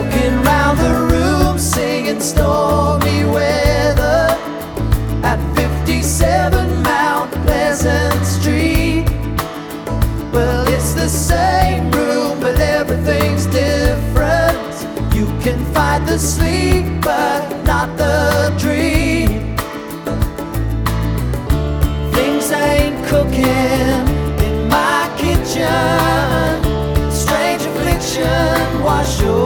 walking round the room singing stormy weather at 57 Mount Pleasant Street. Well, it's the same room, but everything's different. You can fight the sleep, but not the dream.